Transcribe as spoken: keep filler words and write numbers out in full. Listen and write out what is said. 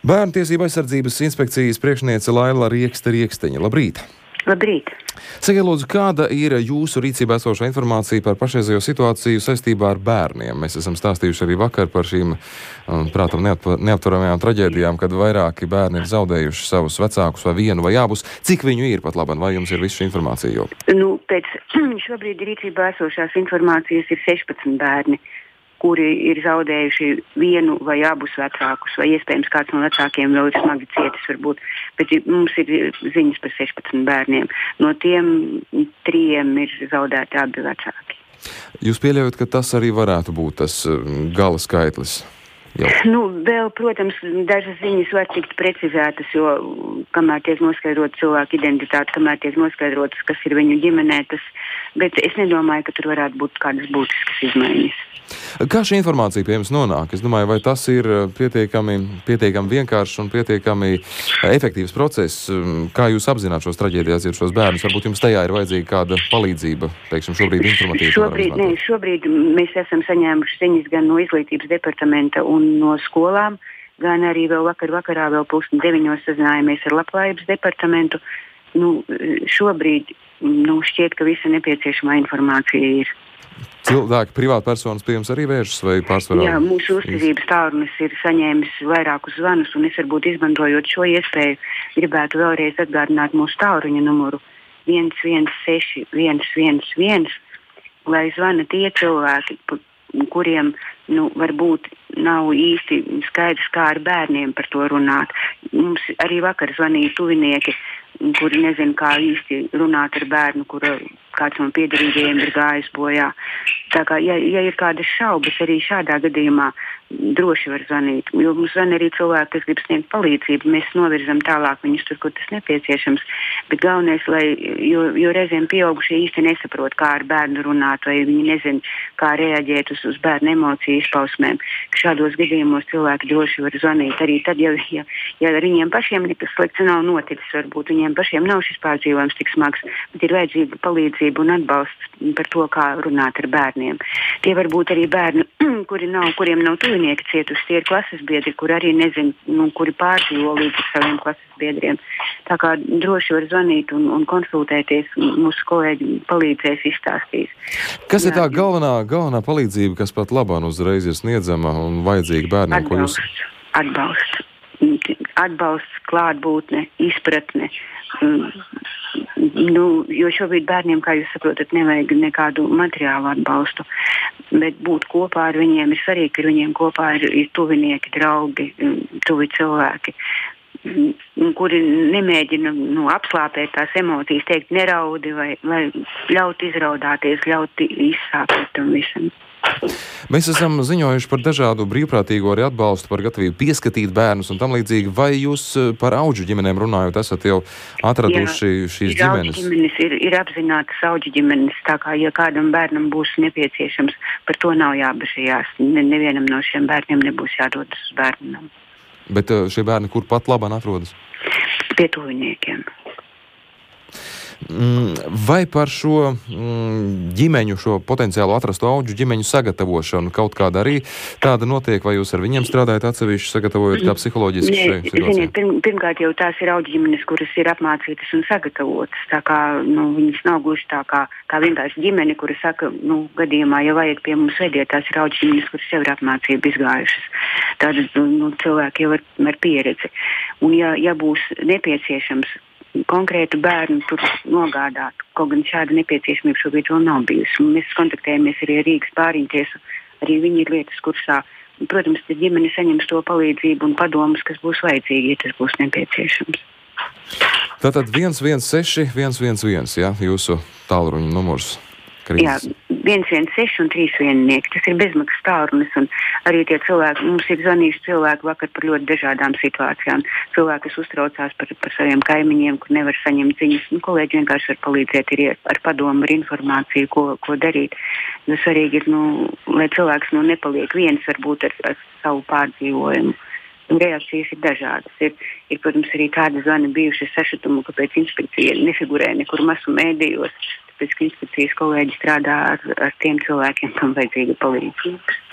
Bērnu tiesību aizsardzības inspekcijas priekšniece Laila Riekste-Rieksteņa. Labrīt! Labrīt! Sakiet, lūdzu, kāda ir jūsu rīcībā esošā informācija par pašreizējo situāciju saistībā ar bērniem? Mēs esam stāstījuši arī vakar par šīm, prātam, neaptveramajām traģēdijām, kad vairāki bērni ir zaudējuši savus vecākus vai vienu vai abus. Cik viņu ir pat labam? Vai jums ir viss šī informācija jau? Nu, pēc šobrīd rīcībā esošās informācijas ir sešpadsmit bērni, kuri ir zaudējuši vienu vai abus vecākus, vai iespējams kāds no vecākiem vēl ir smagi cietis varbūt, bet mums ir ziņas par sešpadsmit bērniem. No tiem trijiem ir zaudēti abi vecāki. Jūs pieļaujat, ka tas arī varētu būt tas gala skaitlis? Jau. Nu, vēl, protams, dažas ziņas var tikt precizētas, jo kamēr tiek noskaidrota cilvēka identitāte, kamēr tiek noskaidrotas, kas ir viņu ģimenē, tas, bet es nedomāju, ka tur varētu būt kādas būtiskas izmaiņas. Kā šī informācija pie jums nonāk? Es domāju, vai tas ir pietiekami, pietiekami vienkāršs un pietiekami efektīvs process? Kā jūs apzināt šos traģēdijās cietušos bērnus? Varbūt jums tajā ir vajadzīga kāda palīdzība, teiksim, šobrīd informatīva? Šobrīd, ne, šobrīd mēs esam saņēmuši ziņas gan no izglītības departamenta un no skolām, gan arī vēl vakar vakarā, vēl pulksten deviņos sazinājāmies ar Labklājības departamentu. Nu, šobrīd nu, šķiet, ka visa nepieciešamā informācija ir. Cilvēki, privāti personas pie jums arī vēršas vai pārsvarā? Jā, mūsu uzticības tālrunis ir saņēmis vairākus zvanus, un es varbūt izmantojot šo iespēju gribētu vēlreiz atgādināt mūsu tālruņa numuru viens viens seši viens viens viens, lai zvana tie cilvēki, kuriem nu, varbūt nav īsti skaidrs, kā ar bērniem par to runāt. Mums arī vakar zvanīja tuvinieki, kuri nezin, kā īsti runāt ar bērnu, kura kāds no piederīgajiem ir gājis bojā. Tā kā, ja, ja ir kādas šaubas, arī šādā gadījumā droši var zvanīt, jo mums zvan arī cilvēki, kas grib sniegt palīdzību, mēs novirzam tālāk viņus tur, kur tas nepieciešams, bet galvenais, lai, jo, jo reizēm pieaugušie īsti nesaprot, kā ar bērnu runāt, vai viņi nezin, kā reaģēt uz, uz bērnu emociju izpausmēm, ka šādos gadījumos cilvēki droši var zvanīt arī tad, ja, ja, ja ar viņiem pašiem nekas slikts nav noticis, varbūt viņiem pašiem nav šis pārdzīvojums tik smags, bet ir vajadzīga palīdzība un atbalsts par to, kā runāt ar bērniem. Tie var būt arī bērni, kuri nav, kuriem nav tuvinieki cietuši, tie ir klases biedri, kuri arī nezin, nu, kuri pārdzīvo līdz ar saviem klases biedriem. Tā kā droši var zvanīt un, un konsultēties, mūsu kolēģi palīdzēs, izstāstīs. Kas ir tā galvenā, galvenā palīdzība, kas pat labāk uzreiz ir sniedzama un vajadzīga bērniem? Atbalsts, ko jūs... atbalsts. Atbalsts, klātbūtne, izpratne. Nu, jo šobrīd bērniem, kā jūs saprotat, nevajag nekādu materiālu atbalstu, bet būt kopā ar viņiem ir svarīgi, ka viņiem kopā ir, ir tuvinieki, draugi, tuvi cilvēki, kuri nemēģina nu, apslāpēt tās emocijas, teikt neraudi vai lai ļaut izraudāties, ļaut izsāpēt tam visam. Mēs esam ziņojuši par dažādu brīvprātīgo arī atbalstu, par gatavību pieskatīt bērnus un tam līdzīgi. Vai jūs par auģu ģimenēm runājot, esat jau atraduši Jā, šīs ir ģimenes? ģimenes ir, ir apzinātas auģu ģimenes, tā kā, ja kādam bērnam būs nepieciešams, par to nav jābažījās. Ne, nevienam no šiem bērniem nebūs jādodas uz bērnam. Bet šie bērni, kur pat labāk atrodas? Pie tuviniekiem. Vai par šo ģimeņu, šo potenciālu atrastu auģu ģimeņu sagatavošanu kaut kāda arī tāda notiek, vai jūs ar viņiem strādājat atsevišķi, sagatavojot kā psiholoģiski šai situācijai? Ziniet, pirm, pirmkārt jau tās ir auģu ģimenes, kuras ir apmācītas un sagatavotas, tā kā, nu, viņas nav gluži tā kā, kā vienkārši ģimene, kura saka, nu, gadījumā, ja vajag pie mums vediet, tās ir auģu ģimenes, kuras jau ir apmācība izgājušas. Tātad, nu, cilvēki jau ar, ar pieredzi. Un ja, ja būs nepieciešams konkrētu bērnu tur nogādāt, kaut gan šāda nepieciešamība šobrīd vēl nav bijusi. Mēs kontaktējamies arī ar Rīgas bāriņu tiesu, arī viņi ir lietas kursā. Protams, tad ģimene saņems to palīdzību un padomus, kas būs vajadzīgi, ja tas būs nepieciešams. Tātad viens viens seši viens viens viens, jā, jūsu tālruņa numurs. Krīzes. Jā, viens viens seši un trīs viennieki. Tas ir bezmaksas tālrunis, un arī tie cilvēki, mums ir zvanījuši cilvēki vakar par ļoti dažādām situācijām. Cilvēki, kas uztraucās par, par saviem kaimiņiem, kur nevar saņemt ziņas. Nu, kolēģi vienkārši var palīdzēt ir ar padomu, ar informāciju, ko, ko darīt. Jo svarīgi ir, nu, lai cilvēks nu, nepaliek viens varbūt ar, ar savu pārdzīvojumu. Un reakcijas ir dažādas. Ir, ir, protams, arī tādi zvani bijuši sašutumu, kāpēc inspekcija nefigurē nekur masu mēdījos. Tāpēc, ka inspekcijas kolēģi strādā ar, ar tiem cilvēkiem, kam vajadzīga palīdzība.